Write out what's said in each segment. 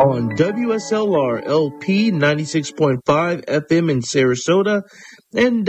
on WSLR LP 96.5 FM in Sarasota and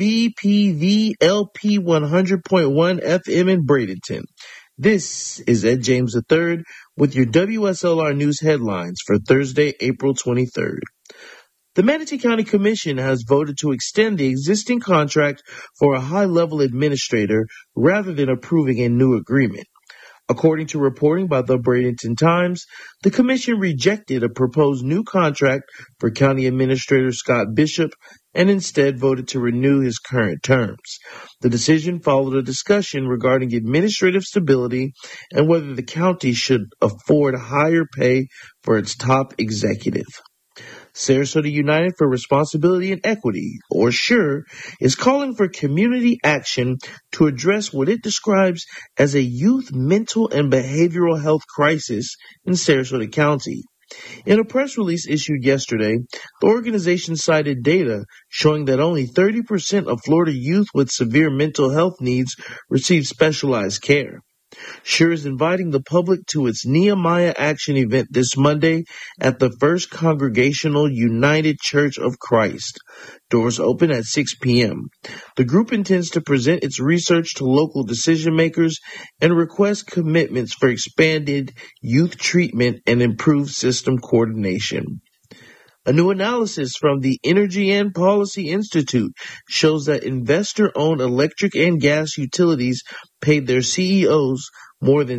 WBPV LP 100.1 FM in Bradenton. This is Ed James III with your WSLR News headlines for Thursday, April 23rd. The Manatee County Commission has voted to extend the existing contract for a high-level administrator rather than approving a new agreement. According to reporting by the Bradenton Times, the commission rejected a proposed new contract for County Administrator Scott Bishop and instead voted to renew his current terms. The decision followed a discussion regarding administrative stability and whether the county should afford higher pay for its top executive. Sarasota United for Responsibility and Equity, or SURE, is calling for community action to address what it describes as a youth mental and behavioral health crisis in Sarasota County. In a press release issued yesterday, the organization cited data showing that only 30% of Florida youth with severe mental health needs receive specialized care. SURE is inviting the public to its Nehemiah Action event this Monday at the First Congregational United Church of Christ. Doors open at 6 p.m. The group intends to present its research to local decision makers and request commitments for expanded youth treatment and improved system coordination. A new analysis from the Energy and Policy Institute shows that investor-owned electric and gas utilities paid their CEOs more than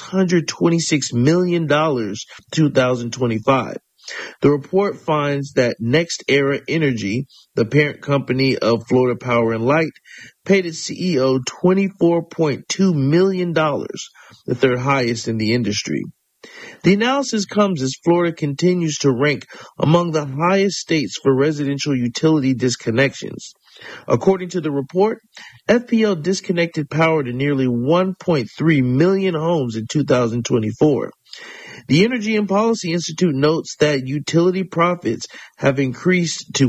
$626 million in 2025. The report finds that NextEra Energy, the parent company of Florida Power and Light, paid its CEO $24.2 million, the third highest in the industry. The analysis comes as Florida continues to rank among the highest states for residential utility disconnections. According to the report, FPL disconnected power to nearly 1.3 million homes in 2024. The Energy and Policy Institute notes that utility profits have increased to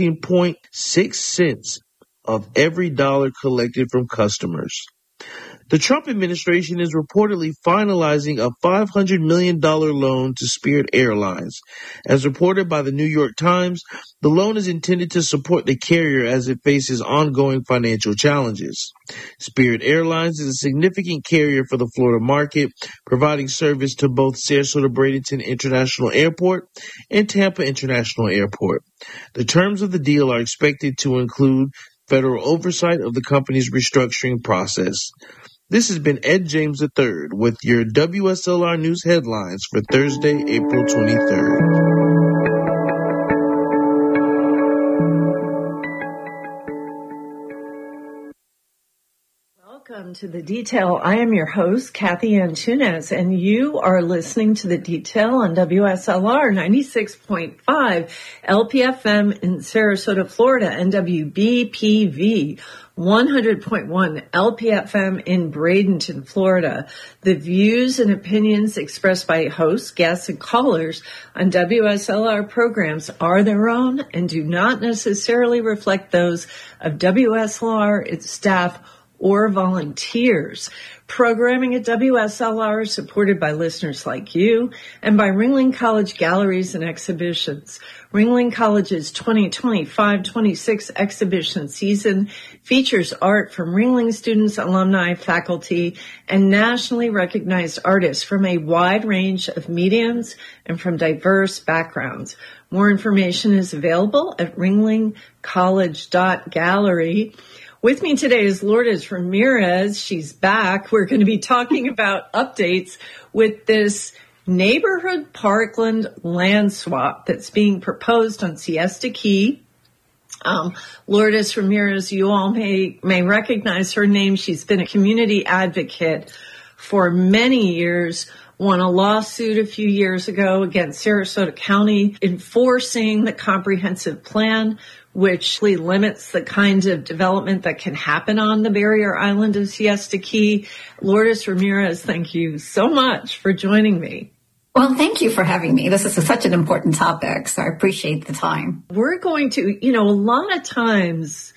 14.6 cents of every dollar collected from customers. The Trump administration is reportedly finalizing a $500 million loan to Spirit Airlines. As reported by the New York Times, the loan is intended to support the carrier as it faces ongoing financial challenges. Spirit Airlines is a significant carrier for the Florida market, providing service to both Sarasota Bradenton International Airport and Tampa International Airport. The terms of the deal are expected to include federal oversight of the company's restructuring process. This has been Ed James III with your WSLR News headlines for Thursday, April 23rd. Welcome to The Detail. I am your host, Kathy Antunes, and you are listening to The Detail on WSLR 96.5 LPFM in Sarasota, Florida, and WBPV 100.1 LPFM in Bradenton, Florida. The views and opinions expressed by hosts, guests, and callers on WSLR programs are their own and do not necessarily reflect those of WSLR, its staff, or volunteers. Programming at WSLR is supported by listeners like you and by Ringling College Galleries and Exhibitions. Ringling College's 2025-26 exhibition season features art from Ringling students, alumni, faculty, and nationally recognized artists from a wide range of mediums and from diverse backgrounds. More information is available at ringlingcollege.gallery. With me today is Lourdes Ramirez. She's back. We're going to be talking about updates with this neighborhood parkland land swap that's being proposed on Siesta Key. Lourdes Ramirez, you all may recognize her name. She's been a community advocate for many years, won a lawsuit a few years ago against Sarasota County enforcing the comprehensive plan, which limits the kinds of development that can happen on the barrier island of Siesta Key. Lourdes Ramirez, thank you so much for joining me. Well, thank you for having me. This is such an important topic, so I appreciate the time. We're going to, a lot of times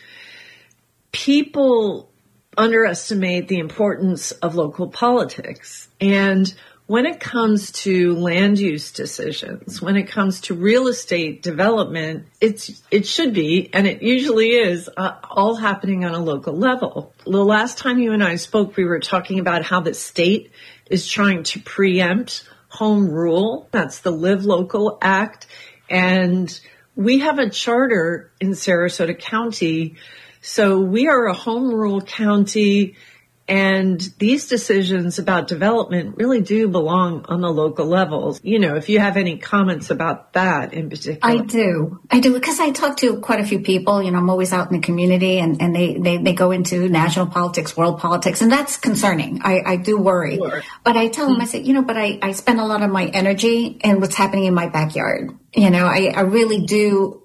people underestimate the importance of local politics. And when it comes to land use decisions, when it comes to real estate development, it should be, and it usually is, all happening on a local level. The last time you and I spoke, we were talking about how the state is trying to preempt home rule. That's the Live Local Act. And we have a charter in Sarasota County. So we are a home rule county. And these decisions about development really do belong on the local levels. You know, if you have any comments about that in particular. I do, because I talk to quite a few people. You know, I'm always out in the community and they go into national politics, world politics, and that's concerning. I do worry. Sure. But I tell them, I say, but I spend a lot of my energy in what's happening in my backyard. You know, I really do,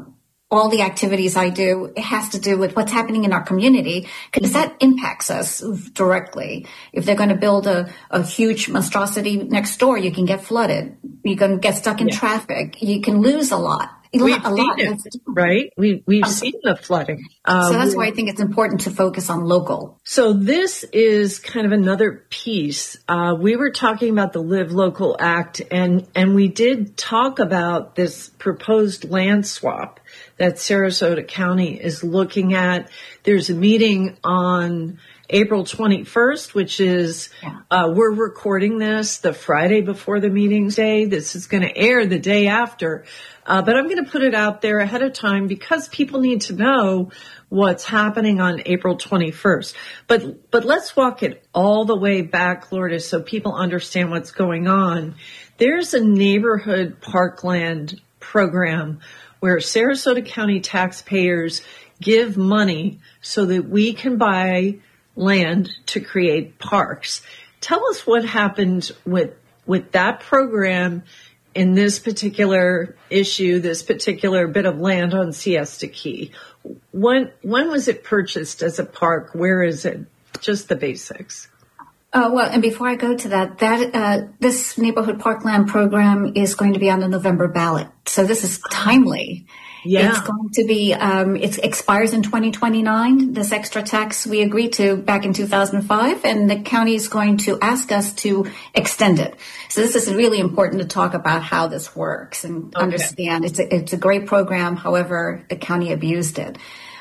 all the activities I do, it has to do with what's happening in our community, because that impacts us directly. If they're going to build a huge monstrosity next door, you can get flooded. You can get stuck in traffic. You can lose a lot. We've seen it, right? We've seen the flooding. So that's why I think it's important to focus on local. So this is kind of another piece. We were talking about the Live Local Act, and we did talk about this proposed land swap that Sarasota County is looking at. There's a meeting on April 21st, which is, we're recording this the Friday before the meeting day. This is going to air the day after. But I'm going to put it out there ahead of time because people need to know what's happening on April 21st. But let's walk it all the way back, Lourdes, so people understand what's going on. There's a neighborhood parkland program where Sarasota County taxpayers give money so that we can buy land to create parks. Tell us what happened with that program in this particular issue, this particular bit of land on Siesta Key. When was it purchased as a park? Where is it? Just the basics. Well, and before I go to that, this neighborhood parkland program is going to be on the November ballot. So this is timely. Yeah. It's going to be, it expires in 2029. This extra tax we agreed to back in 2005, and the county is going to ask us to extend it. So this is really important to talk about how this works and understand. It's a great program. However, the county abused it.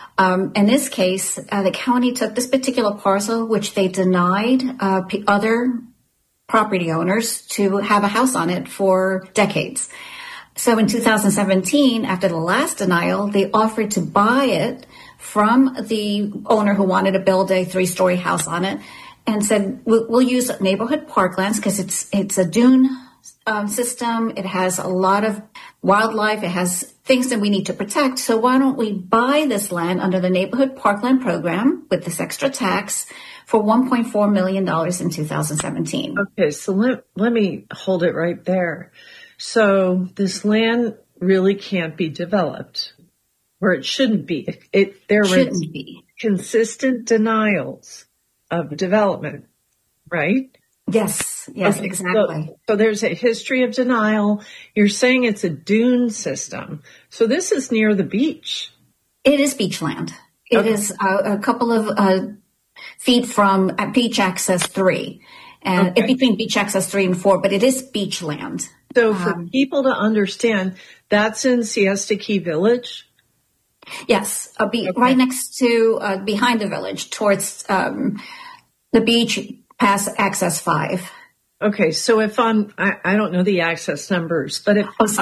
In this case, the county took this particular parcel, which they denied other property owners to have a house on it for decades. So in 2017, after the last denial, they offered to buy it from the owner who wanted to build a 3-story house on it, and said, we'll use neighborhood parklands because it's a dune system. It has a lot of wildlife. It has things that we need to protect. So why don't we buy this land under the neighborhood parkland program with this extra tax for $1.4 million in 2017. Okay, so let me hold it right there. So this land really can't be developed, or it shouldn't be. There were consistent denials of development, right? Yes, exactly. So there's a history of denial. You're saying it's a dune system. So this is near the beach. It is beachland. It is a couple of feet from Beach Access 3. And between Beach Access 3 and 4, but it is beachland. So for people to understand, that's in Siesta Key Village? Yes, right next to, behind the village, towards the beach, past Access 5. Okay, so if I don't know the access numbers, but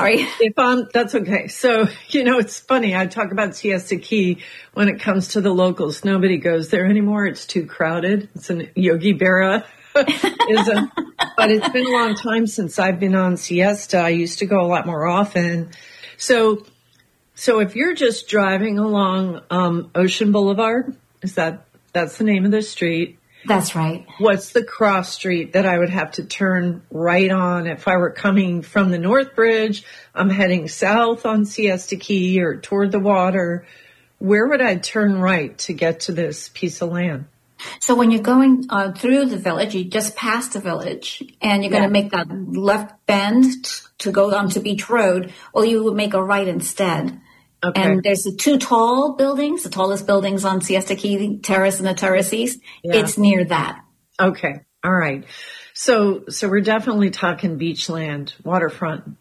that's okay. So, it's funny. I talk about Siesta Key when it comes to the locals. Nobody goes there anymore. It's too crowded. It's an Yogi Berra. But it's been a long time since I've been on Siesta. I used to go a lot more often. So if you're just driving along Ocean Boulevard, that's the name of the street? That's right. What's the cross street that I would have to turn right on if I were coming from the North Bridge? I'm heading south on Siesta Key or toward the water. Where would I turn right to get to this piece of land? So when you're going through the village, you just pass the village, and you're going to make that left bend to go onto Beach Road, or you would make a right instead. Okay. And there's the 2 tall buildings, the tallest buildings on Siesta Key Terrace and the Terraces. Yeah. It's near that. Okay. All right. So we're definitely talking beachland, waterfront.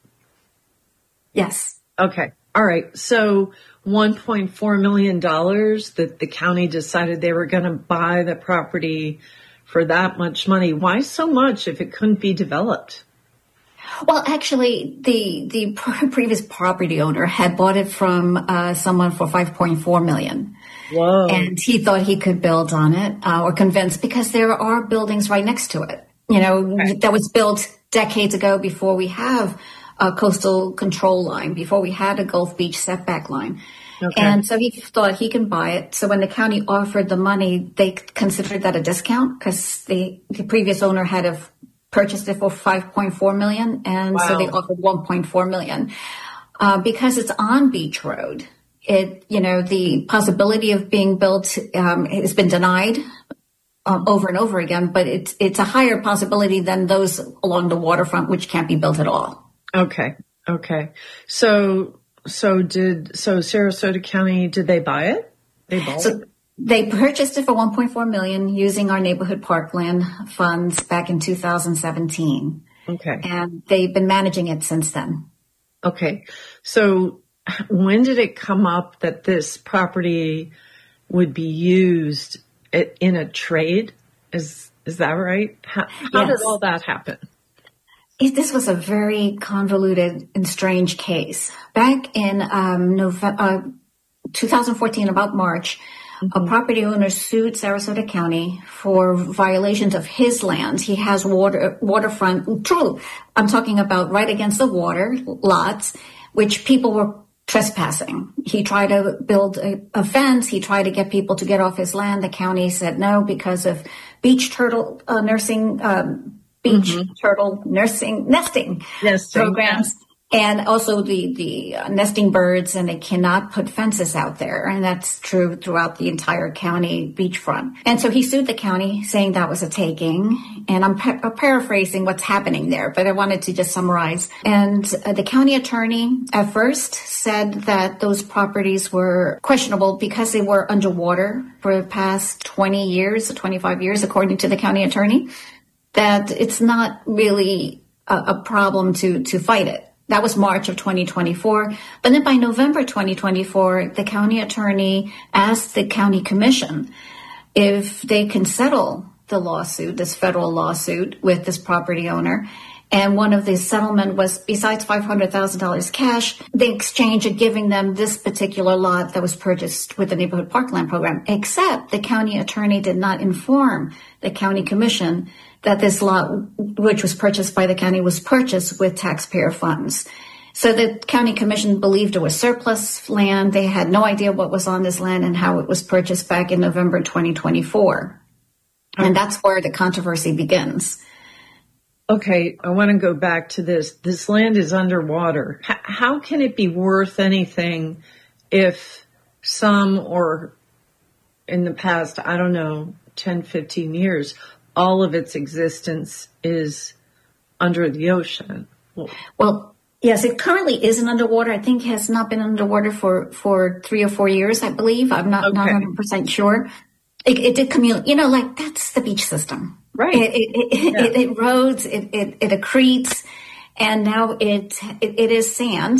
Yes. Okay. All right. So $1.4 million that the county decided they were going to buy the property for that much money. Why so much if it couldn't be developed? Well, actually, the previous property owner had bought it from someone for $5.4 million. Whoa. And he thought he could build on it, or convinced, because there are buildings right next to it. That was built decades ago before we have a coastal control line, before we had a Gulf Beach setback line. Okay. And so he thought he can buy it. So when the county offered the money, they considered that a discount because the previous owner had purchased it for $5.4 million. And wow. So they offered $1.4 million. Because it's on Beach Road, the possibility of being built has been denied over and over again, but it's a higher possibility than those along the waterfront, which can't be built at all. Okay. So Sarasota County, did they buy it? They purchased it for $1.4 million using our neighborhood parkland funds back in 2017. Okay. And they've been managing it since then. Okay. So when did it come up that this property would be used in a trade? Is that right? How did all that happen? This was a very convoluted and strange case. Back in November 2014, about March, a property owner sued Sarasota County for violations of his land. He has waterfront. True, I'm talking about right against the water lots, which people were trespassing. He tried to build a fence. He tried to get people to get off his land. The county said no because of beach turtle nesting programs. And also the nesting birds, and they cannot put fences out there. And that's true throughout the entire county beachfront. And so he sued the county saying that was a taking. And I'm paraphrasing what's happening there, but I wanted to just summarize. And the county attorney at first said that those properties were questionable because they were underwater for the past 20 years, 25 years, according to the county attorney, that it's not really a problem to fight it. That was March of 2024. But then by November 2024, the county attorney asked the county commission if they can settle the lawsuit, this federal lawsuit with this property owner. And one of the settlement was, besides $500,000 cash, the exchange of giving them this particular lot that was purchased with the Neighborhood Parkland Program, except the county attorney did not inform the county commission that this lot, which was purchased by the county, was purchased with taxpayer funds. So the county commission believed it was surplus land. They had no idea what was on this land and how it was purchased back in November 2024. And that's where the controversy begins. Okay, I want to go back to this. This land is underwater. How can it be worth anything if some, or in the past, 10, 15 years, all of its existence is under the ocean? Well, yes, it currently isn't underwater. I think it has not been underwater for 3 or 4 years, I believe. I'm not 100% sure. It did commute, that's the beach system. Right. It erodes, it accretes, and now it is sand,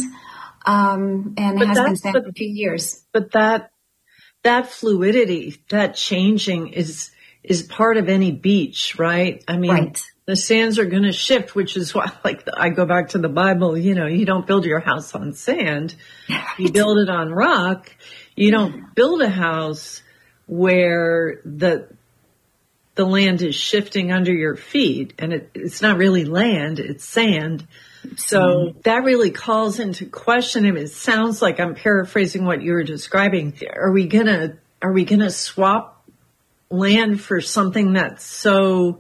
and has been sand for a few years. But that fluidity, that changing is part of any beach, right? I mean, right. The sands are going to shift, which is why, I go back to the Bible, you don't build your house on sand. You build it on rock. You don't build a house where the land is shifting under your feet, and it's not really land, it's sand. So that really calls into question, and it sounds like I'm paraphrasing what you were describing. Are we gonna swap land for something that's so,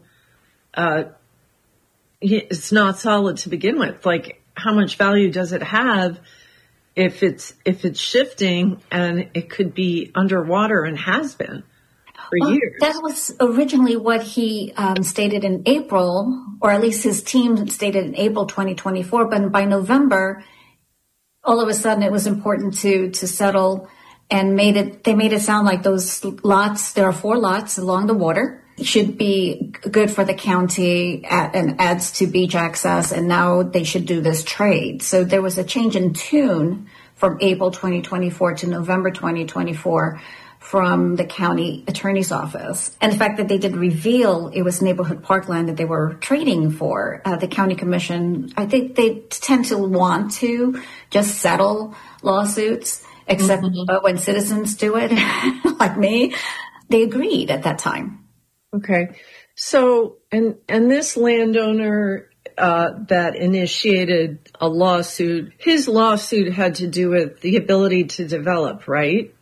it's not solid to begin with? How much value does it have if it's shifting and it could be underwater and has been for years? That was originally what he stated in April, or at least his team stated in April 2024. But by November, all of a sudden it was important to settle, and they made it sound like those lots, there are 4 lots along the water, should be good for the county and adds to beach access. And now they should do this trade. So there was a change in tune from April 2024 to November 2024 from the county attorney's office. And the fact that they did reveal it was neighborhood parkland that they were trading for, the county commission, I think they tend to want to just settle lawsuits, except when citizens do it, like me, they agreed at that time. Okay. So, and this landowner that initiated a lawsuit, his lawsuit had to do with the ability to develop, right?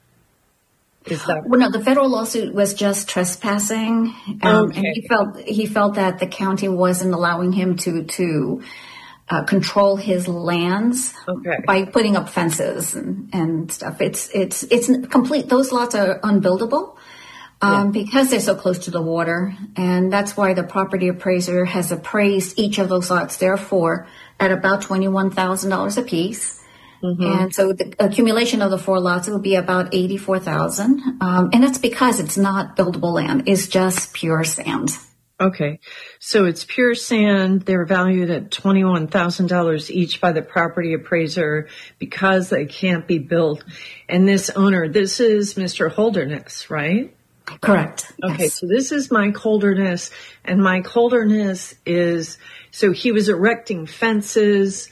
Is that well, no, the federal lawsuit was just trespassing, and he felt that the county wasn't allowing him to control his lands by putting up fences and stuff. It's complete. Those lots are unbuildable because they're so close to the water, and that's why the property appraiser has appraised each of those lots, therefore, at about $21,000 a piece. And so the accumulation of the 4 lots, it would be about $84,000. And that's because it's not buildable land. It's just pure sand. Okay. So it's pure sand. They're valued at $21,000 each by the property appraiser because they can't be built. And this owner, this is Mr. Holderness, right? Correct. Okay. Yes. So this is Mike Holderness, and Mike Holderness so he was erecting fences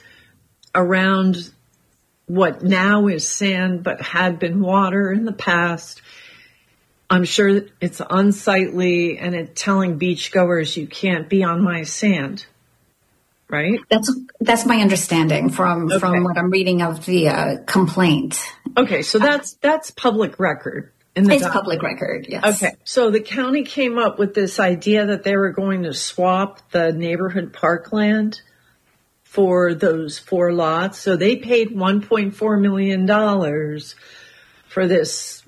around what now is sand, but had been water in the past. I'm sure it's unsightly, and it's telling beachgoers you can't be on my sand, right? That's my understanding from what I'm reading of the complaint. Okay, so that's public record. It's public record, yes. Okay, so the county came up with this idea that they were going to swap the neighborhood parkland for those 4 lots. So they paid $1.4 million for this,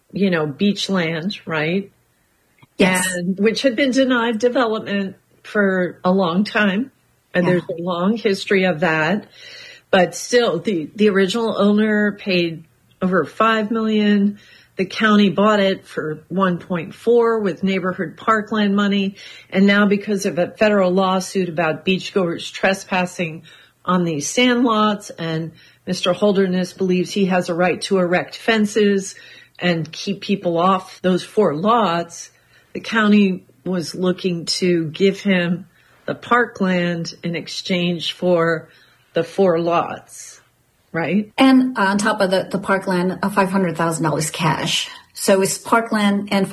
beach land, right? Yes. And which had been denied development for a long time. And there's a long history of that. But still, the original owner paid over $5 million. The county bought it for 1.4 with neighborhood parkland money. And now because of a federal lawsuit about beachgoers trespassing on these sand lots, and Mr. Holderness believes he has a right to erect fences and keep people off those 4 lots, the county was looking to give him the parkland in exchange for the 4 lots. Right. And on top of the parkland, $500,000 cash. So it's parkland and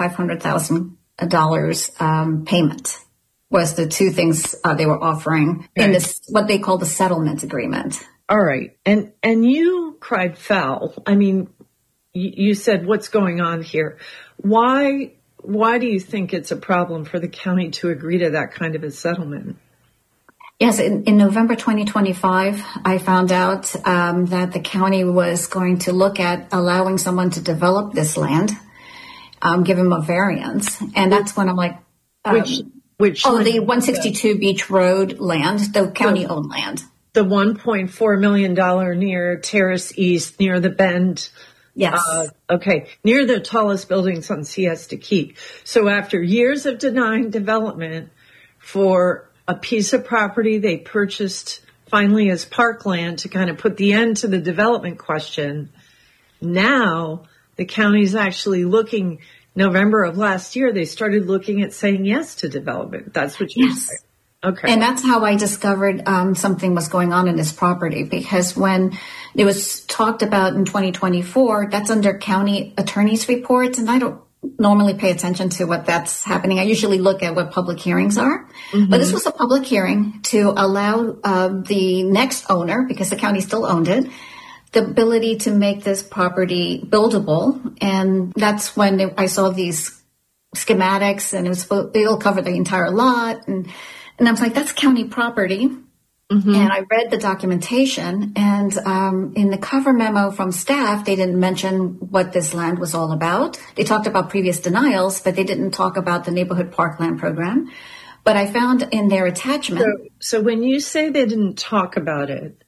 $500,000 payment was the 2 things they were offering in this, what they call the settlement agreement. All right. And you cried foul. I mean, you said, what's going on here? Why do you think it's a problem for the county to agree to that kind of a settlement? Yes, in November 2025, I found out that the county was going to look at allowing someone to develop this land, give him a variance. And that's when I'm like, which the 162 Beach Road land, the county-owned land. The $1.4 million near Terrace East, near the Bend. Yes. Near the tallest buildings on Siesta Key. So after years of denying development for a piece of property they purchased finally as parkland to kind of put the end to the development question. Now the county's actually looking, November of last year, they started looking at saying yes to development. That's what you said. Okay. And that's how I discovered something was going on in this property, because when it was talked about in 2024, that's under county attorney's reports, and I don't normally pay attention to what that's happening. I usually look at what public hearings are, but this was a public hearing to allow the next owner, because the county still owned it, the ability to make this property buildable. And that's when I saw these schematics, and it'll cover the entire lot. And I was like, that's county property. And I read the documentation, and in the cover memo from staff, they didn't mention what this land was all about. They talked about previous denials, but they didn't talk about the neighborhood parkland program. But I found in their attachment. So when you say they didn't talk about it,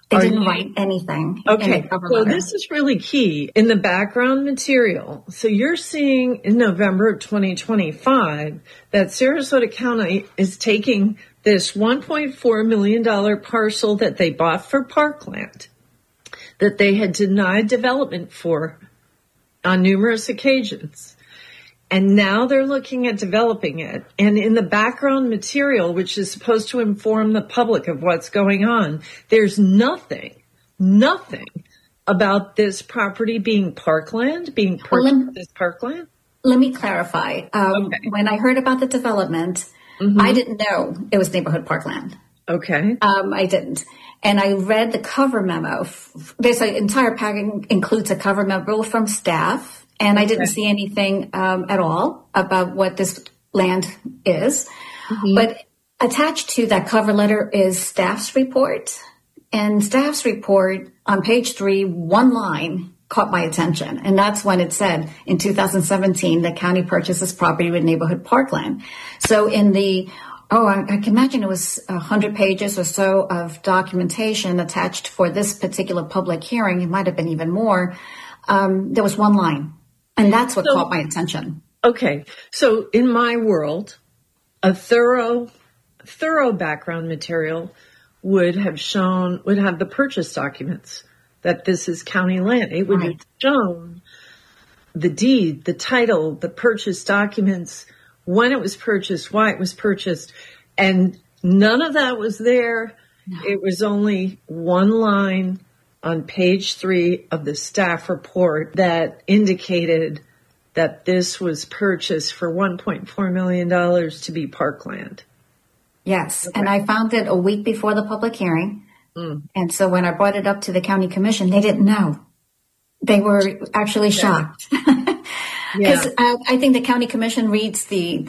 They didn't write anything. Okay, so this is really key in the background material. So you're seeing in November of 2025 that Sarasota County is taking this $1.4 million parcel that they bought for parkland, that they had denied development for on numerous occasions. And now they're looking at developing it. And in the background material, which is supposed to inform the public of what's going on, there's nothing about this property being parkland, being purchased as parkland. Let me clarify. When I heard about the development, I didn't know it was neighborhood parkland. Okay. I didn't. And I read the cover memo. This entire packet includes a cover memo from staff. And I didn't see anything at all about what this land is. But attached to that cover letter is staff's report. And staff's report on page 3, one line caught my attention. And that's when it said in 2017, the county purchased this property with neighborhood parkland. So in the, I can imagine it was 100 pages or so of documentation attached for this particular public hearing. It might have been even more. There was one line. And that's what caught my attention. Okay. So in my world, a thorough background material would have the purchase documents that this is county land. It would have shown the deed, the title, the purchase documents, when it was purchased, why it was purchased. And none of that was there. No. It was only one line on page 3 of the staff report that indicated that this was purchased for $1.4 million to be parkland. Yes. Okay. And I found it a week before the public hearing. And so when I brought it up to the county commission, they didn't know. They were actually shocked. Because I think the county commission reads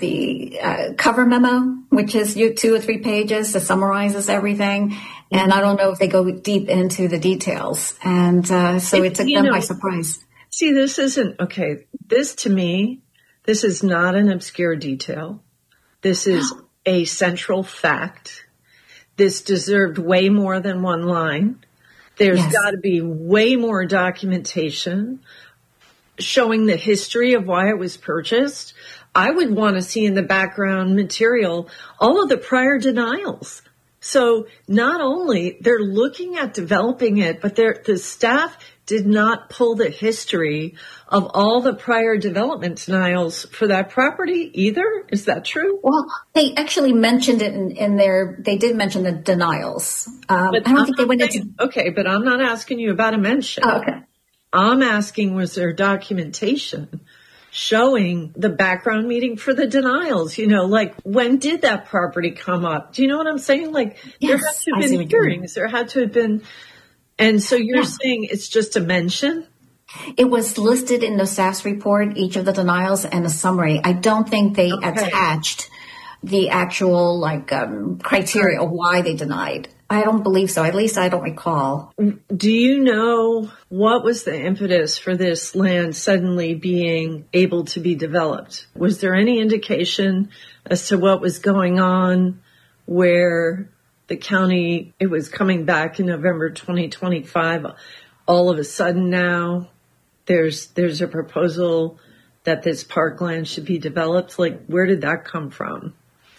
the cover memo, which is 2 or 3 pages that summarizes everything. And I don't know if they go deep into the details. And so it took them by surprise. See, this isn't, okay, this to me, this is not an obscure detail. This is a central fact. This deserved way more than one line. There's got to be way more documentation showing the history of why it was purchased. I would want to see in the background material all of the prior denials. So not only they're looking at developing it, but the staff did not pull the history of all the prior development denials for that property either. Is that true? Well, they actually mentioned it in their, they did mention the denials. I don't think they went into. Okay, but I'm not asking you about a mention. Oh, okay. I'm asking, was there documentation showing the background meeting for the denials? You know, like, when did that property come up? Do you know what I'm saying? Like, there had to have been hearings. There had to have been. And so you're saying it's just a mention? It was listed in the staff's report, each of the denials and a summary. I don't think they attached the actual, criteria of why they denied. I don't believe so. At least I don't recall. Do you know what was the impetus for this land suddenly being able to be developed? Was there any indication as to what was going on where the county, it was coming back in November 2025, all of a sudden now there's a proposal that this parkland should be developed? Like, where did that come from?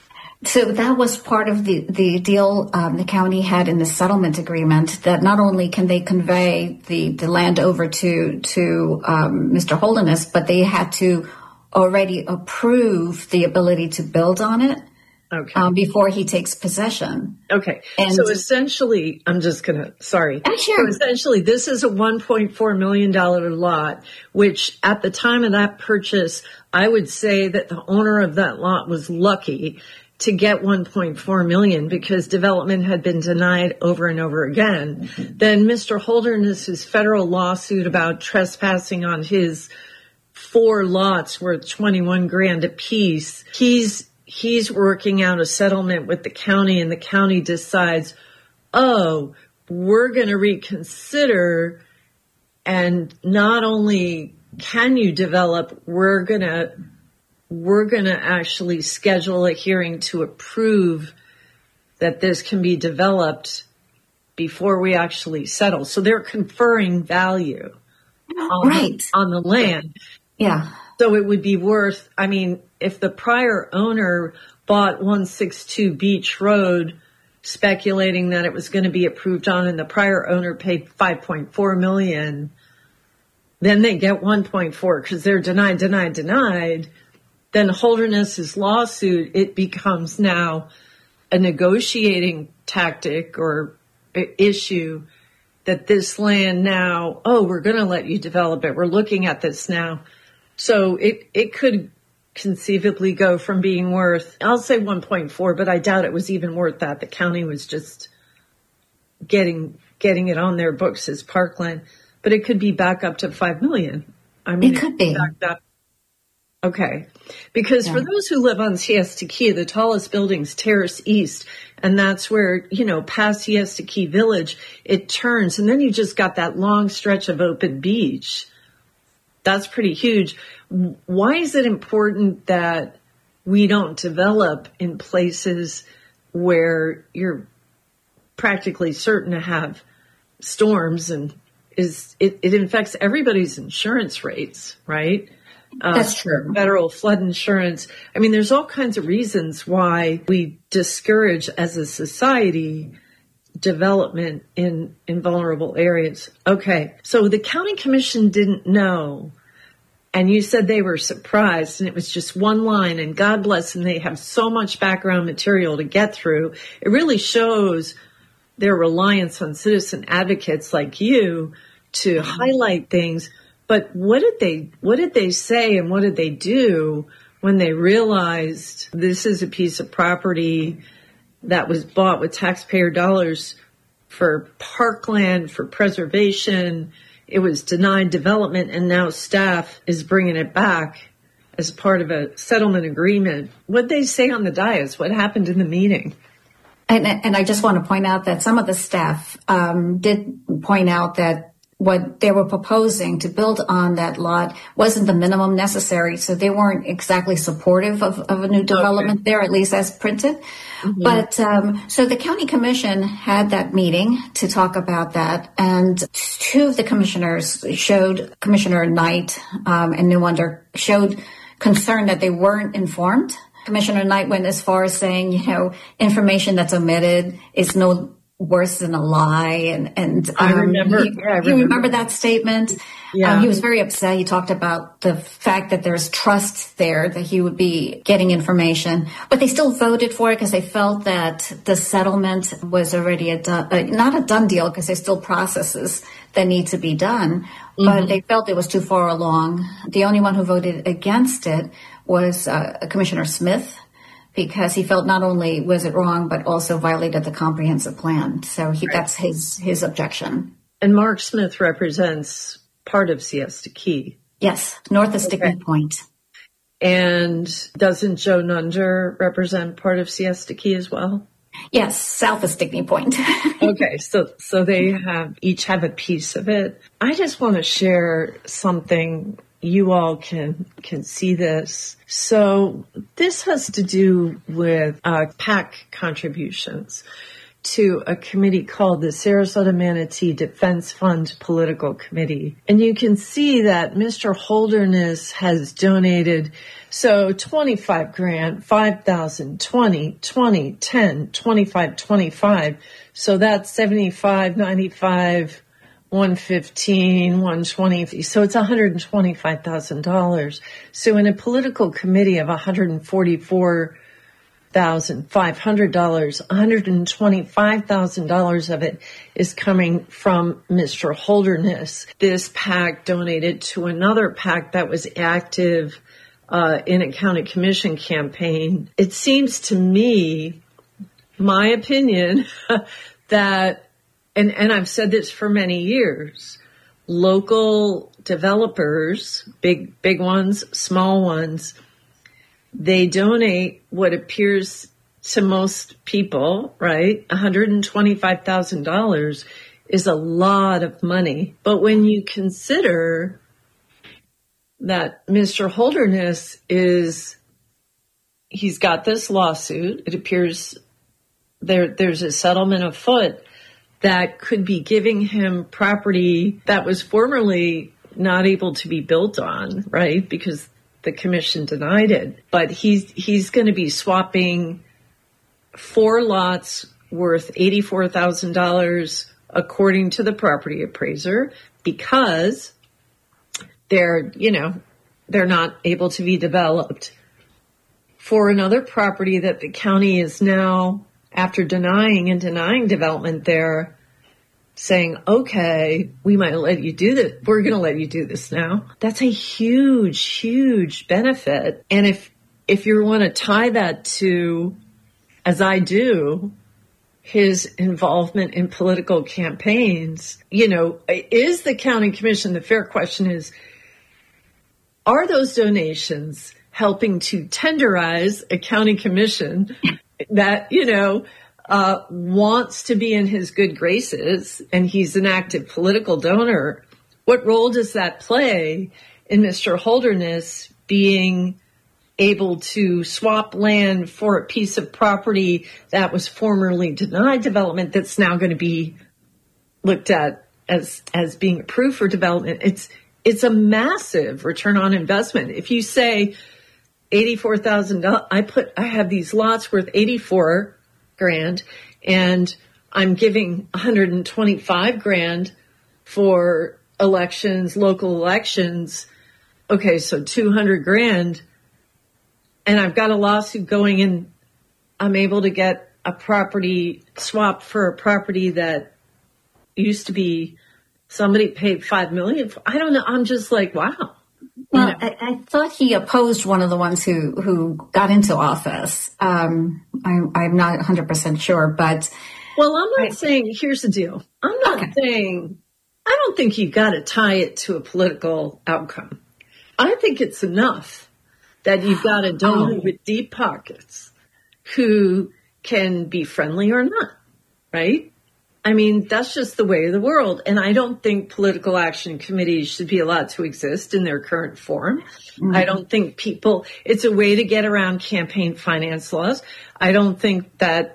So that was part of the deal the county had in the settlement agreement, that not only can they convey the land over to Mr. Holderness, but they had to already approve the ability to build on it before he takes possession. Okay. And so essentially, I'm just going to, sorry. Sure. So essentially, this is a $1.4 million lot, which at the time of that purchase, I would say that the owner of that lot was lucky to get 1.4 million because development had been denied over and over again. Then Mr. Holderness's federal lawsuit about trespassing on his 4 lots worth 21 grand apiece. He's working out a settlement with the county, and the county decides, we're going to reconsider, and not only can you develop, we're going to actually schedule a hearing to approve that this can be developed before we actually settle. So they're conferring value on the land. Yeah. So it would be worth, I mean, if the prior owner bought 162 Beach Road, speculating that it was going to be approved on, and the prior owner paid $5.4 million, then they get 1.4 because they're denied. Then Holderness's lawsuit, it becomes now a negotiating tactic or issue that this land now, we're going to let you develop it. We're looking at this now. So it could conceivably go from being worth, I'll say 1.4, but I doubt it was even worth that. The county was just getting it on their books as parkland, but it could be back up to 5 million. I mean, it could be. Okay. Because for those who live on Siesta Key, the tallest building's Terrace East, and that's where, past Siesta Key Village, it turns, and then you just got that long stretch of open beach. That's pretty huge. Why is it important that we don't develop in places where you're practically certain to have storms, and it affects everybody's insurance rates, right? That's true. Federal flood insurance. I mean, there's all kinds of reasons why we discourage as a society development in vulnerable areas. Okay. So the county commission didn't know, and you said they were surprised, and it was just one line, and God bless them. They have so much background material to get through. It really shows their reliance on citizen advocates like you to highlight things. But what did they say, and what did they do when they realized this is a piece of property that was bought with taxpayer dollars for parkland, for preservation? It was denied development, and now staff is bringing it back as part of a settlement agreement. What did they say on the dais? What happened in the meeting? And I just want to point out that some of the staff did point out that what they were proposing to build on that lot wasn't the minimum necessary, so they weren't exactly supportive of a new development there, at least as printed. Mm-hmm. But so the county commission had that meeting to talk about that, and two of the commissioners Commissioner Knight and Newonder showed concern that they weren't informed. Commissioner Knight went as far as saying, information that's omitted is no worse than a lie, and I remember. You remember that statement? Yeah. He was very upset. He talked about the fact that there's trust there that he would be getting information, but they still voted for it because they felt that the settlement was already not a done deal, because there's still processes that need to be done, but they felt it was too far along. The only one who voted against it was Commissioner Smith, because he felt not only was it wrong, but also violated the comprehensive plan. So that's his objection. And Mark Smith represents part of Siesta Key. Yes, north of Stickney Point. And doesn't Joe Nunder represent part of Siesta Key as well? Yes, south of Stickney Point. Okay, so they each have a piece of it. I just want to share something. You all can see this. So this has to do with PAC contributions to a committee called the Sarasota Manatee Defense Fund Political Committee. And you can see that Mr. Holderness has donated, so 25 grand, 5,000, 20, 20, 10, 25, 25. So that's 75, 95, 115, 120. So it's $125,000. So in a political committee of $144,500, $125,000 of it is coming from Mr. Holderness. This PAC donated to another PAC that was active in a county commission campaign. It seems to me, my opinion, that, and I've said this for many years, local developers, big ones, small ones, they donate what appears to most people, right? $125,000 is a lot of money. But when you consider that Mr. Holderness he's got this lawsuit, it appears there's a settlement afoot, that could be giving him property that was formerly not able to be built on, right? Because the commission denied it. But he's going to be swapping 4 lots worth $84,000 according to the property appraiser, because they're not able to be developed, for another property that the county is now, after denying development there, saying, okay, we might let you do this. We're going to let you do this now. That's a huge, huge benefit. And if you want to tie that to, as I do, his involvement in political campaigns, is the county commission, the fair question is, are those donations helping to tenderize a county commission that, wants to be in his good graces, and he's an active political donor? What role does that play in Mr. Holderness being able to swap land for a piece of property that was formerly denied development that's now going to be looked at as being approved for development? It's a massive return on investment. If you say $84,000, I have these lots worth $84,000, and I'm giving $125,000 for elections, local elections. Okay, so $200,000, and I've got a lawsuit going in. I'm able to get a property swapped for a property that used to be somebody paid $5 million for. I don't know. I'm just like, wow. Well, I thought he opposed one of the ones who got into office. I'm not 100% sure, but. Well, I'm not saying, here's the deal. I'm not saying, I don't think you got to tie it to a political outcome. I think it's enough that you've got a donor with deep pockets who can be friendly or not, right? I mean, that's just the way of the world. And I don't think political action committees should be allowed to exist in their current form. Mm-hmm. I don't think it's a way to get around campaign finance laws. I don't think that,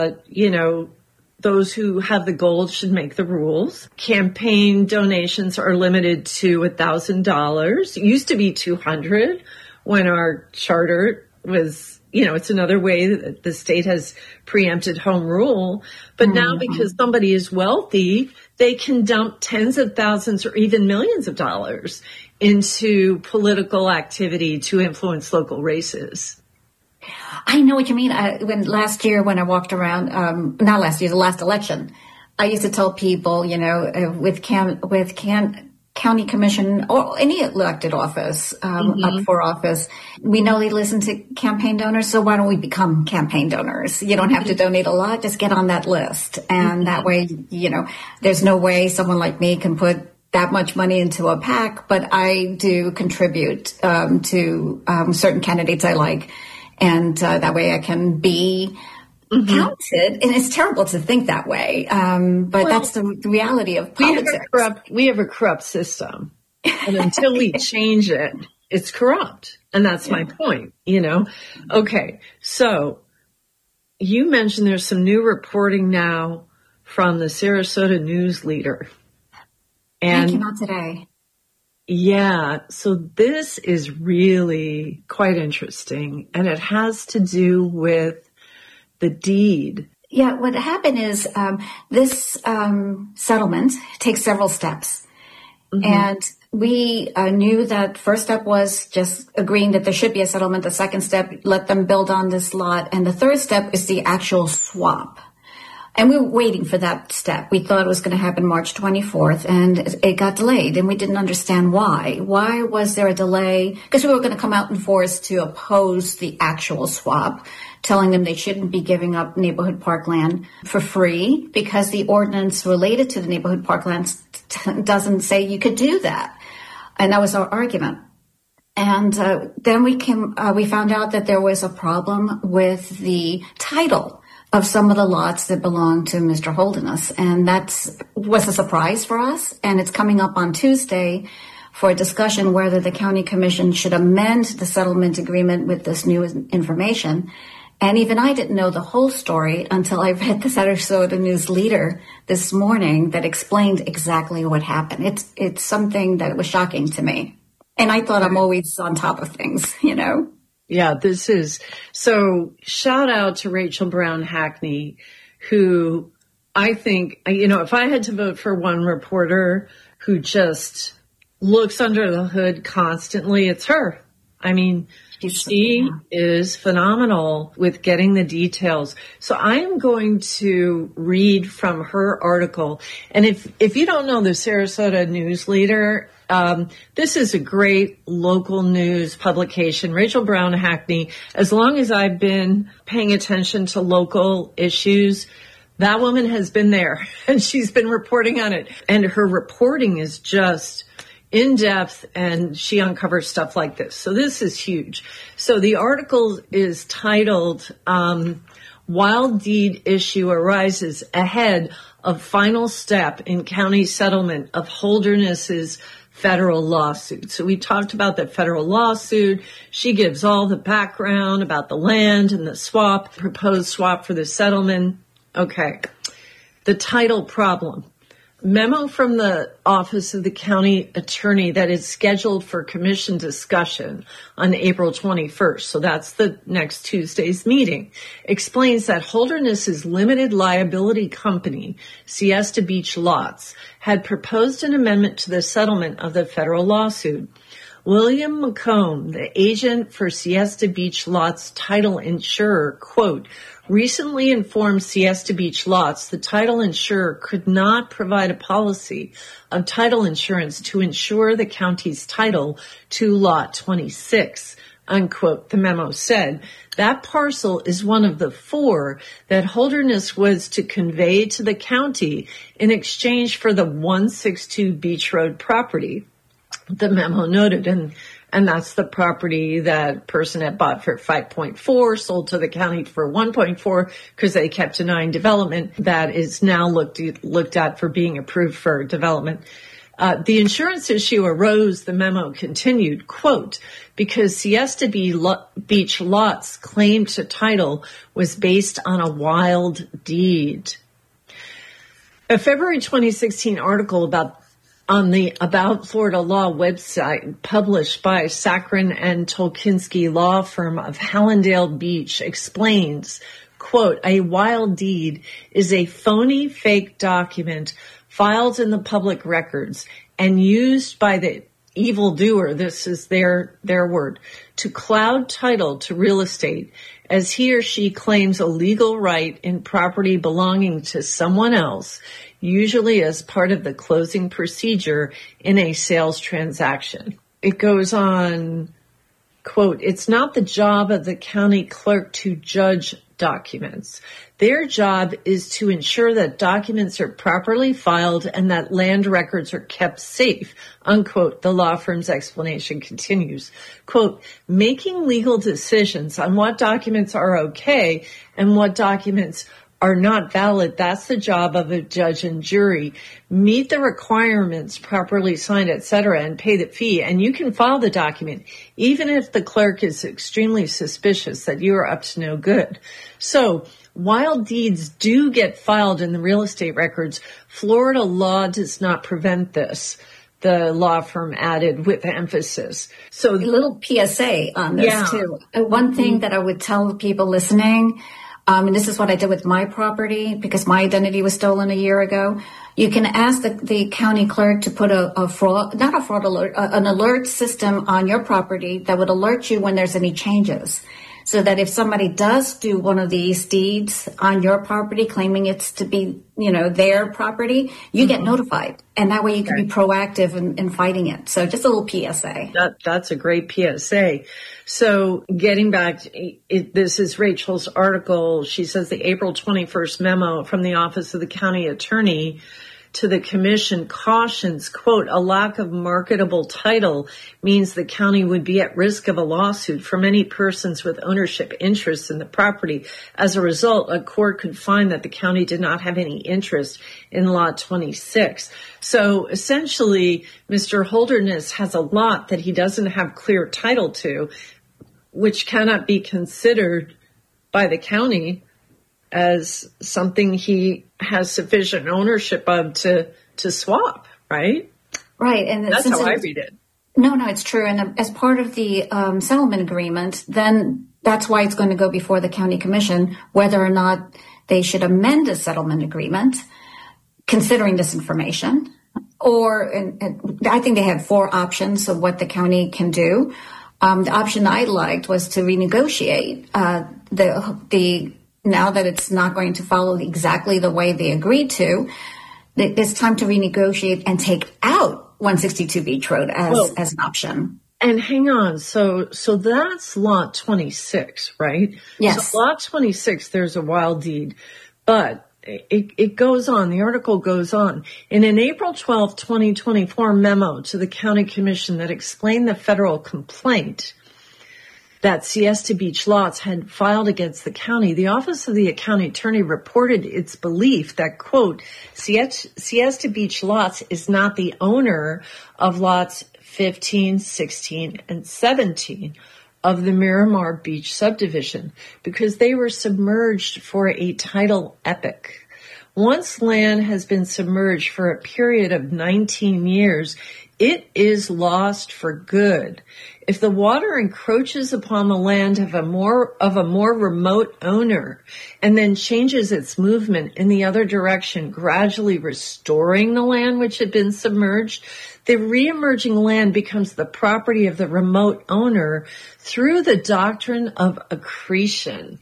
those who have the gold should make the rules. Campaign donations are limited to $1,000. It used to be $200 when our charter was, it's another way that the state has preempted home rule. But now, because somebody is wealthy, they can dump tens of thousands or even millions of dollars into political activity to influence local races. I know what you mean. Last year when I walked around, not last year, the last election, I used to tell people, with county commission or any elected office, up for office, we know they listen to campaign donors. So why don't we become campaign donors? You don't have to donate a lot. Just get on that list. And that way, there's no way someone like me can put that much money into a PAC, but I do contribute, to, certain candidates I like. And, that way I can be counted. And it's terrible to think that way. But that's the reality of politics. We have a corrupt system. And until we change it, it's corrupt. And that's my point, Okay. So you mentioned there's some new reporting now from the Sarasota News Leader. And came out today. Yeah. So this is really quite interesting. And it has to do with the deed. Yeah, what happened is this settlement takes several steps. And we knew that first step was just agreeing that there should be a settlement. The second step, let them build on this lot. And the third step is the actual swap. And we were waiting for that step. We thought it was going to happen March 24th, and it got delayed, and we didn't understand why. Why was there a delay? Because we were going to come out in force to oppose the actual swap, telling them they shouldn't be giving up neighborhood parkland for free because the ordinance related to the neighborhood parklands doesn't say you could do that. And that was our argument. And then we found out that there was a problem with the title of some of the lots that belong to Mr. Holderness. And was a surprise for us. And it's coming up on Tuesday for a discussion whether the county commission should amend the settlement agreement with this new information And even I didn't know the whole story until I read the Sarasota News Leader this morning that explained exactly what happened. It's something that was shocking to me. And I thought I'm always on top of things, you know? Yeah, this is. So shout out to Rachel Brown Hackney, who I think, you know, if I had to vote for one reporter who just looks under the hood constantly, it's her. I mean, she is phenomenal with getting the details. So I am going to read from her article. And if you don't know the Sarasota News Leader, this is a great local news publication. Rachel Brown Hackney, as long as I've been paying attention to local issues, that woman has been there and she's been reporting on it. And her reporting is just in depth, and she uncovers stuff like this. So this is huge. So the article is titled, Wild Deed Issue Arises Ahead of Final Step in County Settlement of Holderness's Federal Lawsuit. So we talked about the federal lawsuit. She gives all the background about the land and the proposed swap for the settlement. Okay. The title problem. Memo from the Office of the County Attorney that is scheduled for commission discussion on April 21st, so that's the next Tuesday's meeting, explains that Holderness's limited liability company, Siesta Beach Lots, had proposed an amendment to the settlement of the federal lawsuit. William McComb, the agent for Siesta Beach Lots title insurer, quote, recently informed Siesta Beach Lots the title insurer could not provide a policy of title insurance to insure the county's title to Lot 26, unquote, the memo said. That parcel is one of the 4 that Holderness was to convey to the county in exchange for the 162 Beach Road property. The memo noted, and that's the property that person had bought for 5.4, sold to the county for 1.4 because they kept denying development. That is now looked at for being approved for development. The insurance issue arose, the memo continued, quote, because Siesta Beach Lots' claim to title was based on a wild deed. A February 2016 article on the About Florida Law website published by Sakrin and Tolkinski law firm of Hallandale Beach explains, quote, a wild deed is a phony fake document filed in the public records and used by the evildoer, this is their word, to cloud title to real estate as he or she claims a legal right in property belonging to someone else, usually as part of the closing procedure in a sales transaction. It goes on, quote, it's not the job of the county clerk to judge documents. Their job is to ensure that documents are properly filed and that land records are kept safe, unquote. The law firm's explanation continues, quote, making legal decisions on what documents are okay and what documents are not valid, that's the job of a judge and jury. Meet the requirements, properly signed, etc., and pay the fee. And you can file the document, even if the clerk is extremely suspicious that you are up to no good. So, wild deeds do get filed in the real estate records. Florida law does not prevent this, the law firm added with emphasis. So, a little PSA on this, too. One thing that I would tell people listening, and this is what I did with my property because my identity was stolen a year ago. You can ask the county clerk to put a fraud, not a fraud alert, an alert system on your property that would alert you when there's any changes. So that if somebody does do one of these deeds on your property, claiming it's to be, their property, you get notified. And that way you can be proactive in fighting it. So just a little PSA. That's a great PSA. So getting back, this is Rachel's article. She says the April 21st memo from the Office of the County Attorney to the commission cautions, quote, a lack of marketable title means the county would be at risk of a lawsuit from any persons with ownership interests in the property. As a result, a court could find that the county did not have any interest in Lot 26. So essentially, Mr. Holderness has a lot that he doesn't have clear title to, which cannot be considered by the county as something he has sufficient ownership of to swap, right? Right. And that's how I read it. No, it's true. And as part of the settlement agreement, then that's why it's going to go before the county commission, whether or not they should amend the settlement agreement, considering this information. Or, and I think they have 4 options of what the county can do. The option I liked was to renegotiate the now that it's not going to follow exactly the way they agreed to. It's time to renegotiate and take out 162 Beach Road as an option. And hang on, so that's Lot 26, right? Yes. So Lot 26, there's a wild deed, but it goes on. The article goes on. In an April 12, 2024 memo to the county commission that explained the federal complaint that Siesta Beach Lots had filed against the county, the Office of the County Attorney reported its belief that, quote, Siesta Beach Lots is not the owner of lots 15, 16, and 17 of the Miramar Beach subdivision because they were submerged for a tidal epoch. Once land has been submerged for a period of 19 years, it is lost for good. If the water encroaches upon the land of a more remote owner and then changes its movement in the other direction, gradually restoring the land which had been submerged, the reemerging land becomes the property of the remote owner through the doctrine of accretion.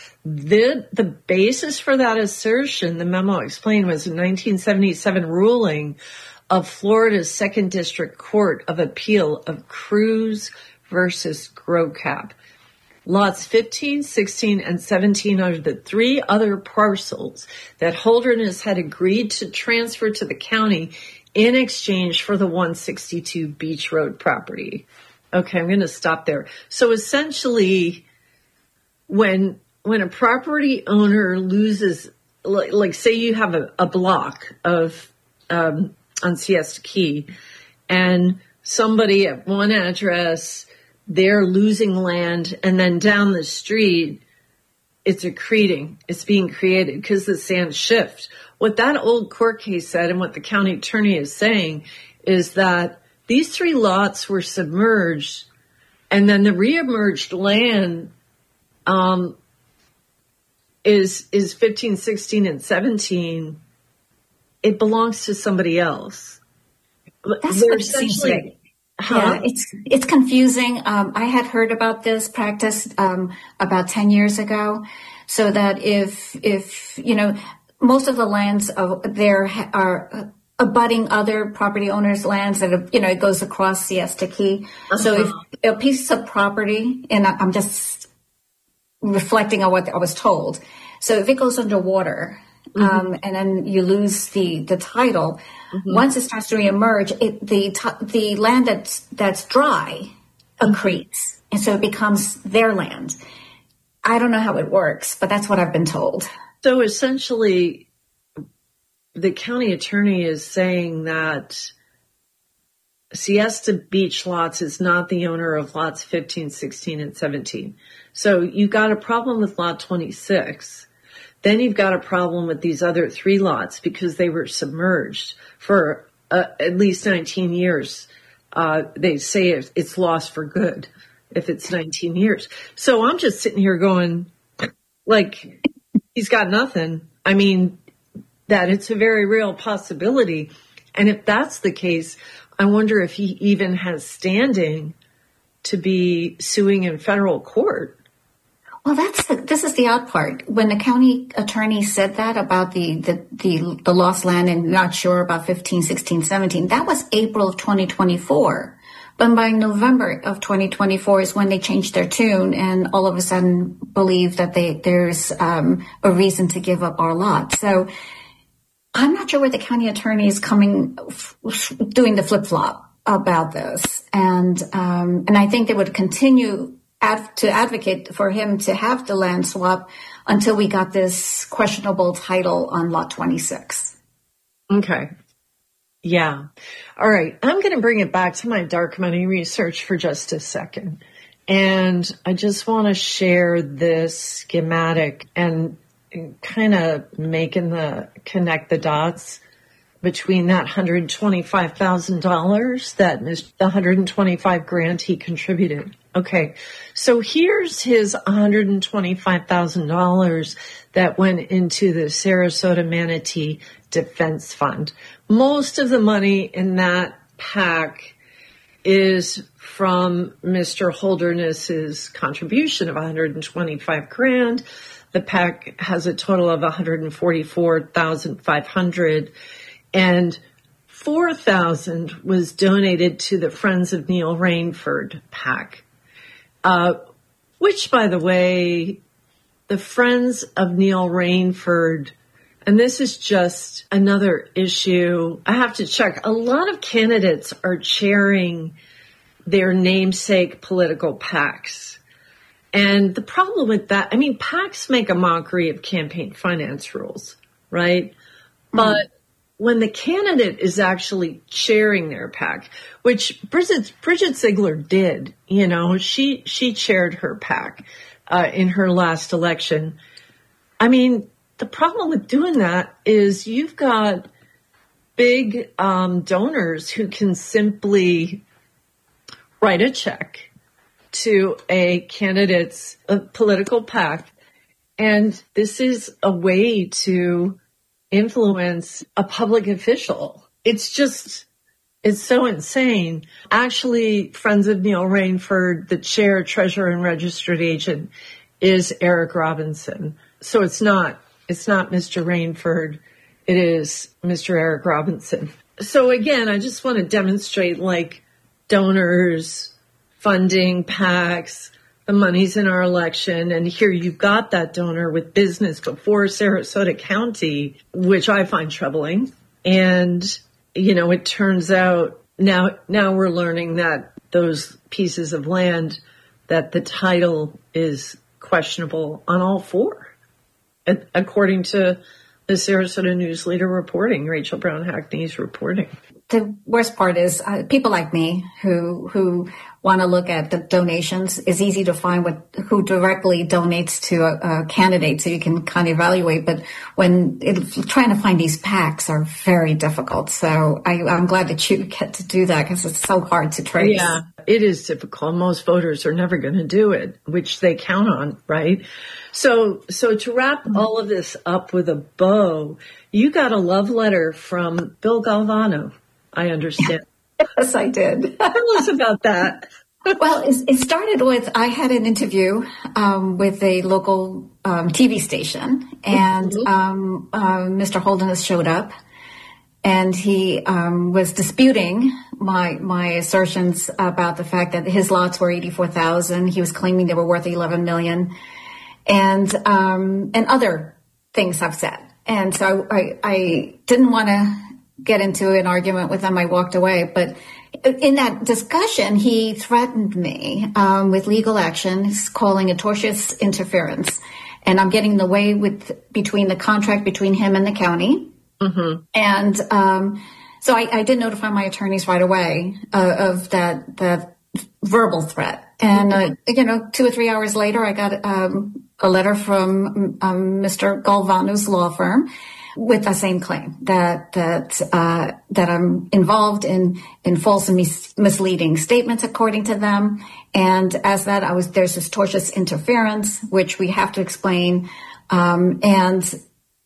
The basis for that assertion, the memo explained, was a 1977 ruling of Florida's Second District Court of Appeal of Cruz versus Grocap. Lots 15, 16, and 17 are the 3 other parcels that Holderness had agreed to transfer to the county in exchange for the 162 Beach Road property. Okay, I'm going to stop there. So essentially, when a property owner loses, like say you have a block of on Siesta Key, and somebody at one address, they're losing land, and then down the street, it's accreting. It's being created because the sands shift. What that old court case said, and what the county attorney is saying, is that these 3 lots were submerged, and then the reemerged land is 15, 16, and 17. It belongs to somebody else. That's what it seems like. Yeah, it's confusing. I had heard about this practice about 10 years ago, so that if you know, most of the lands there are abutting other property owners' lands that are, it goes across Siesta Key. Uh-huh. So if a piece of property, and I'm just reflecting on what I was told. So if it goes underwater, mm-hmm. And then you lose the title. Mm-hmm. Once it starts to reemerge, the land that's dry accretes, and so it becomes their land. I don't know how it works, but that's what I've been told. So essentially, the county attorney is saying that Siesta Beach Lots is not the owner of lots 15, 16, and 17. So you've got a problem with lot 26. Then you've got a problem with these other 3 lots because they were submerged for at least 19 years. They say it's lost for good if it's 19 years. So I'm just sitting here going, like, he's got nothing. I mean, that it's a very real possibility. And if that's the case, I wonder if he even has standing to be suing in federal court. Well, this is the odd part. When the county attorney said that about the lost land and not sure about 15, 16, 17, that was April of 2024. But by November of 2024 is when they changed their tune and all of a sudden believe that there's a reason to give up our lot. So I'm not sure where the county attorney is doing the flip-flop about this. And I think they would continue to advocate for him to have the land swap until we got this questionable title on lot 26. Okay. Yeah. All right. I'm going to bring it back to my dark money research for just a second. And I just want to share this schematic and kind of connect the dots between that $125,000 that the 125 grant he contributed. Okay, so here's his $125,000 that went into the Sarasota Manatee Defense Fund. Most of the money in that PAC is from Mr. Holderness's contribution of 125 grand. The PAC has a total of 144,500, and 4,000 was donated to the Friends of Neil Rainford PAC, which, by the way, the Friends of Neil Rainford, and this is just another issue I have to check. A lot of candidates are chairing their namesake political PACs. And the problem with that, I mean, PACs make a mockery of campaign finance rules, right? But when the candidate is actually chairing their PAC, which Bridget Ziegler did, she chaired her PAC in her last election. I mean, the problem with doing that is you've got big donors who can simply write a check to a candidate's political PAC, and this is a way to influence a public official. It's so insane. Actually, Friends of Neil Rainford, the chair, treasurer, and registered agent is Eric Robinson. So it's not Mr. Rainford. It is Mr. Eric Robinson. So again, I just want to demonstrate donors, funding, PACs, the money's in our election. And here you've got that donor with business before Sarasota County, which I find troubling. And, it turns out now we're learning that those pieces of land, that the title is questionable on all four, according to the Sarasota News Leader reporting, Rachel Brown Hackney's reporting. The worst part is people like me who want to look at the donations. It's easy to find who directly donates to a candidate, so you can kind of evaluate. But trying to find these PACs are very difficult. So I'm glad that you get to do that, because it's so hard to trace. Yeah, it is difficult. Most voters are never going to do it, which they count on, right? So to wrap all of this up with a bow, you got a love letter from Bill Galvano, I understand. Yes, I did. Tell us about that. Well, it started with, I had an interview with a local TV station, and Mr. Holderness showed up, and he was disputing my assertions about the fact that his lots were 84,000. He was claiming they were worth 11 million, and other things I've said. And so I didn't want to get into an argument with him. I walked away. But in that discussion, he threatened me with legal action. He's calling it tortious interference. And I'm getting in the way between the contract between him and the county. Mm-hmm. And so I did notify my attorneys right away of that verbal threat. And, 2 or 3 hours later, I got a letter from Mr. Galvano's law firm with the same claim that I'm involved in false and misleading statements, according to them. And as that, there's this tortious interference, which we have to explain. That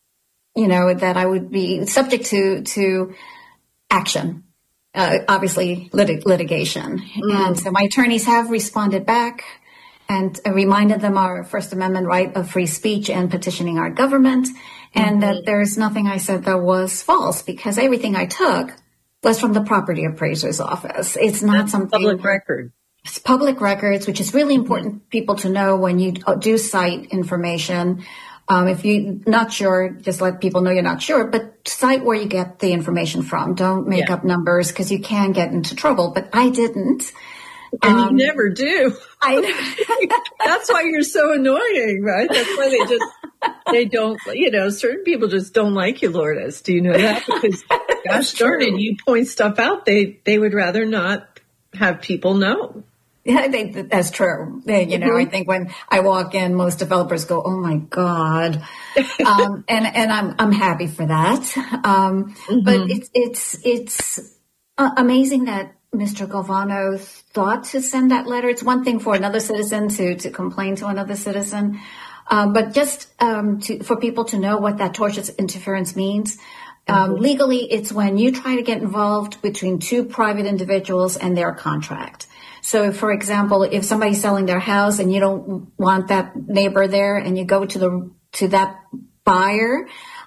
I would be subject to action, obviously litigation. Mm. And so my attorneys have responded back and reminded them our First Amendment right of free speech and petitioning our government, and that there's nothing I said that was false, because everything I took was from the property appraiser's office. It's not something public record. It's public records, which is really important people to know when you do cite information. If you're not sure, just let people know you're not sure, but cite where you get the information from. Don't make up numbers, because you can get into trouble, but I didn't. And you never do. That's why you're so annoying, right? That's why they don't, certain people just don't like you, Lourdes. Do you know that? Because gosh darn it, you point stuff out they would rather not have people know. Yeah, that's true. I think when I walk in, most developers go, "Oh my God," and I'm happy for that. But it's amazing that Mr. Galvano thought to send that letter. It's one thing for another citizen to complain to another citizen, but just for people to know what that tortious interference means. Legally, it's when you try to get involved between two private individuals and their contract. So, for example, if somebody's selling their house and you don't want that neighbor there, and you go to that buyer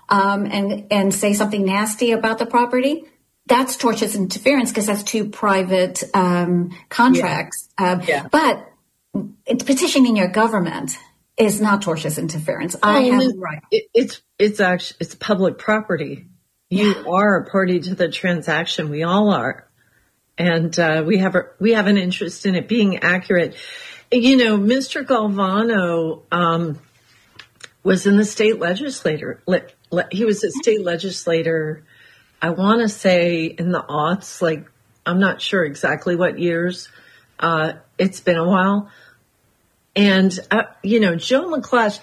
and say something nasty about the property, that's tortious interference because that's two private contracts. But petitioning your government is not tortious interference. Right. It's public property. You are a party to the transaction. We all are. And we have an interest in it being accurate. Mr. Galvano was in the state legislature. He was a state legislator, I want to say in the aughts, I'm not sure exactly what years. It's been a while. And, Joe McClash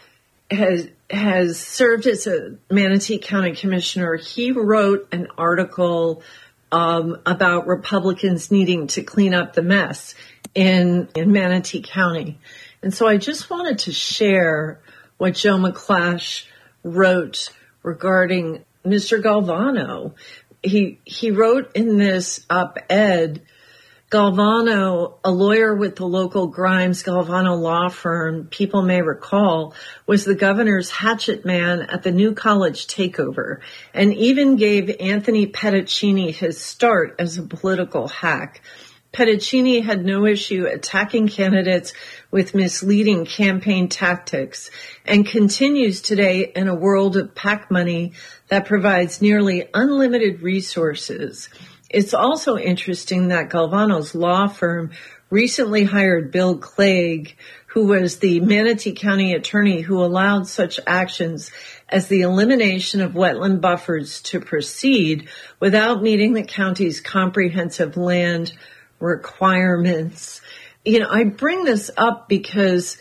has served as a Manatee County Commissioner. He wrote an article about Republicans needing to clean up the mess in Manatee County. And so I just wanted to share what Joe McClash wrote regarding Mr. Galvano. He wrote in this op-ed, Galvano, a lawyer with the local Grimes Galvano law firm, people may recall, was the governor's hatchet man at the New College takeover and even gave Anthony Pedicini his start as a political hack. Pedicini had no issue attacking candidates with misleading campaign tactics and continues today in a world of PAC money that provides nearly unlimited resources. It's also interesting that Galvano's law firm recently hired Bill Clegg, who was the Manatee County attorney who allowed such actions as the elimination of wetland buffers to proceed without meeting the county's comprehensive land requirements. I bring this up because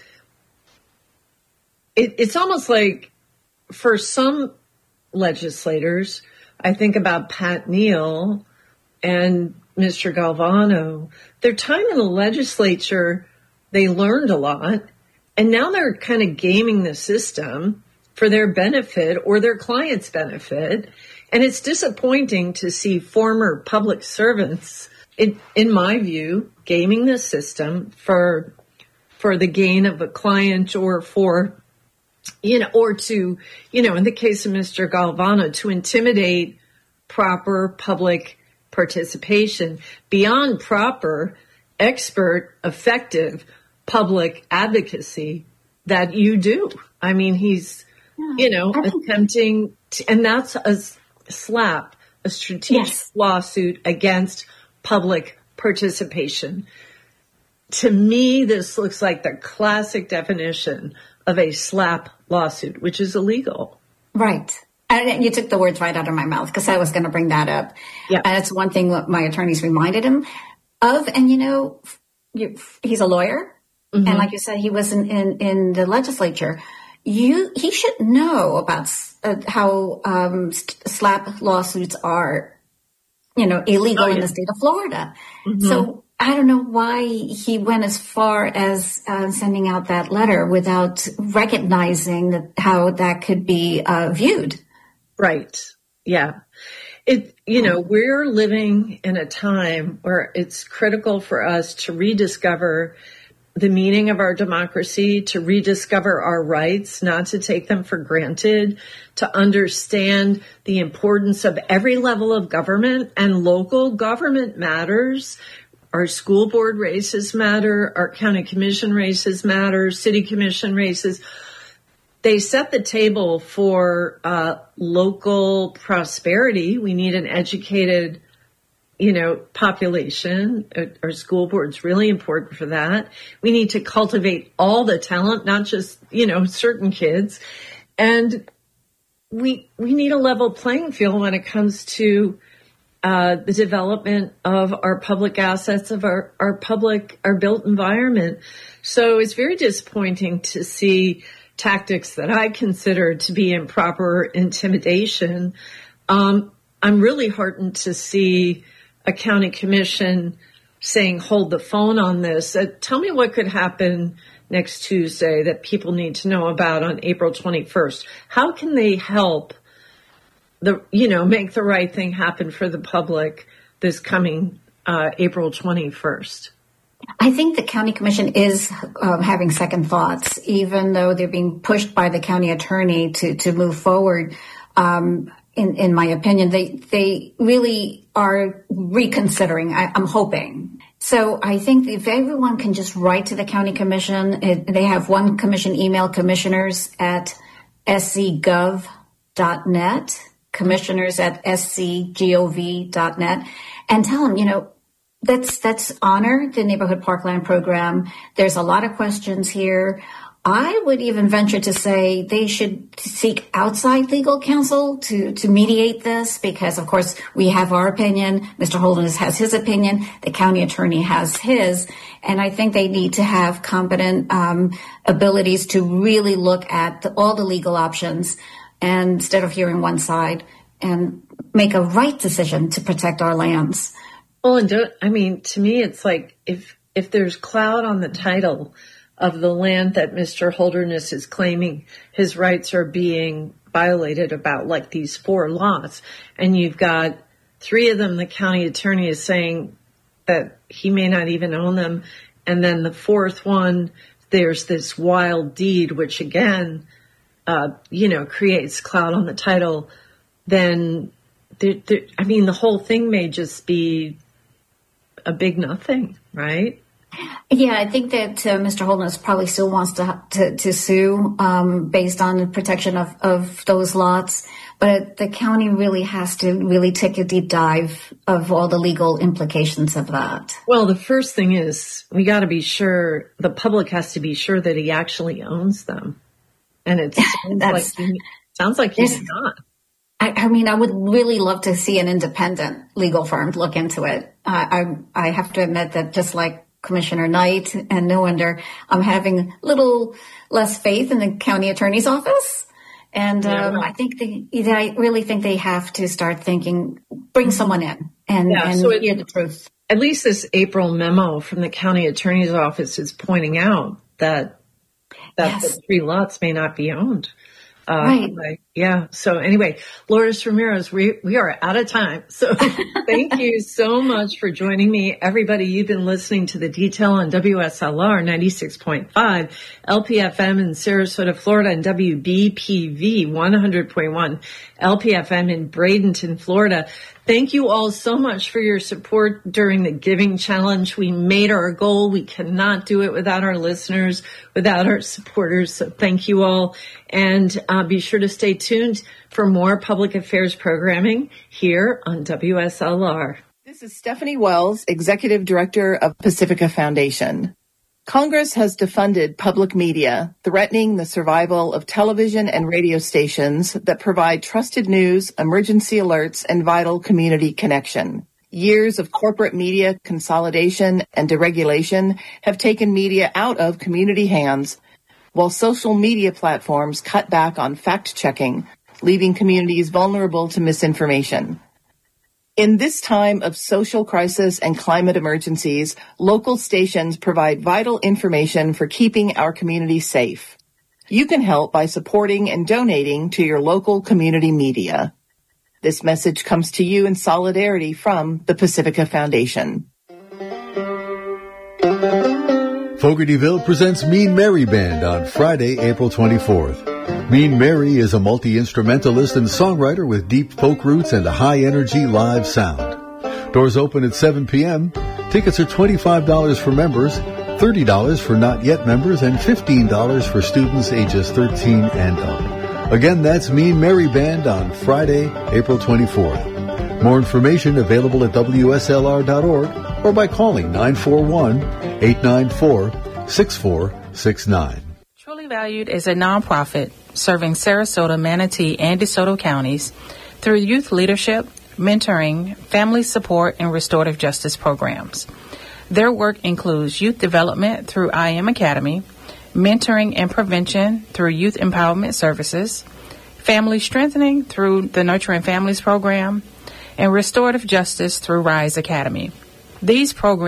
it's almost like for some legislators, I think about Pat Neal and Mr. Galvano, their time in the legislature, they learned a lot, and now they're kind of gaming the system for their benefit or their clients' benefit. And it's disappointing to see former public servants, in my view, gaming the system for the gain of a client or for, or to, in the case of Mr. Galvano, to intimidate proper public participation beyond proper, expert, effective public advocacy that you do. I mean, he's, attempting to, and that's a slap, a strategic lawsuit against public participation. To me, this looks like the classic definition of a slap lawsuit, which is illegal. Right. And you took the words right out of my mouth because I was going to bring that up. Yeah. And it's one thing what my attorneys reminded him of. And, he's a lawyer. Mm-hmm. And like you said, he was in the legislature. He should know about how slap lawsuits are, illegal in the state of Florida. Mm-hmm. So I don't know why he went as far as sending out that letter without recognizing how that could be viewed. Right. Yeah. We're living in a time where it's critical for us to rediscover the meaning of our democracy, to rediscover our rights, not to take them for granted, to understand the importance of every level of government, and local government matters. Our school board races matter. Our county commission races matter. City commission races. They set the table for local prosperity. We need an educated, population. Our school board's really important for that. We need to cultivate all the talent, not just, certain kids. And we need a level playing field when it comes to the development of our public assets, of our built environment. So it's very disappointing to see tactics that I consider to be improper intimidation. I'm really heartened to see a county commission saying, hold the phone on this. Tell me what could happen next Tuesday that people need to know about on April 21st. How can they help make the right thing happen for the public this coming April 21st? I think the county commission is having second thoughts, even though they're being pushed by the county attorney to move forward. In my opinion, they really are reconsidering. I'm hoping. So I think if everyone can just write to the county commission, they have one commission email, commissioners@scgov.net, commissioners@scgov.net, and tell them, let's honor the Neighborhood Parkland program. There's a lot of questions here. I would even venture to say they should seek outside legal counsel to mediate this, because, of course, we have our opinion. Mr. Holderness has his opinion. The county attorney has his. And I think they need to have competent abilities to really look at all the legal options, and instead of hearing one side, and make a right decision to protect our lands. Well, and to me, it's like if there's cloud on the title of the land that Mr. Holderness is claiming his rights are being violated about, like these 4 lots, and you've got 3 of them, the county attorney is saying that he may not even own them, and then the 4th one, there's this wild deed, which again, creates cloud on the title, then the whole thing may just be a big nothing, right? Yeah, I think that Mr. Holderness probably still wants to sue based on the protection of those lots. But the county really has to really take a deep dive of all the legal implications of that. Well, the first thing is we got to be sure, the public has to be sure that he actually owns them. And it sounds like he's not. I would really love to see an independent legal firm look into it. I have to admit that, just like Commissioner Knight and Newender, I'm having a little less faith in the county attorney's office. And I really think they have to start thinking, bring someone in and hear the truth. At least this April memo from the county attorney's office is pointing out that the 3 lots may not be owned. Right. Yeah. So anyway, Lourdes Ramirez, we are out of time. So thank you so much for joining me. Everybody, you've been listening to The Detail on WSLR 96.5, LPFM in Sarasota, Florida, and WBPV 100.1, LPFM in Bradenton, Florida. Thank you all so much for your support during the Giving Challenge. We made our goal. We cannot do it without our listeners, without our supporters. So thank you all. And be sure to stay tuned for more public affairs programming here on WSLR. This is Stephanie Wells, Executive Director of Pacifica Foundation. Congress has defunded public media, threatening the survival of television and radio stations that provide trusted news, emergency alerts, and vital community connection. Years of corporate media consolidation and deregulation have taken media out of community hands, while social media platforms cut back on fact-checking, leaving communities vulnerable to misinformation. In this time of social crisis and climate emergencies, local stations provide vital information for keeping our communities safe. You can help by supporting and donating to your local community media. This message comes to you in solidarity from the Pacifica Foundation. Fogartyville presents Mean Mary Band on Friday, April 24th. Mean Mary is a multi-instrumentalist and songwriter with deep folk roots and a high-energy live sound. Doors open at 7 p.m. Tickets are $25 for members, $30 for not-yet members, and $15 for students ages 13 and up. Again, that's Mean Mary Band on Friday, April 24th. More information available at WSLR.org or by calling 941-894-6469. Truly Valued is a nonprofit serving Sarasota, Manatee, and DeSoto counties through youth leadership, mentoring, family support, and restorative justice programs. Their work includes youth development through I Am Academy, mentoring and prevention through youth empowerment services, family strengthening through the Nurturing Families program, and restorative justice through RISE Academy. These programs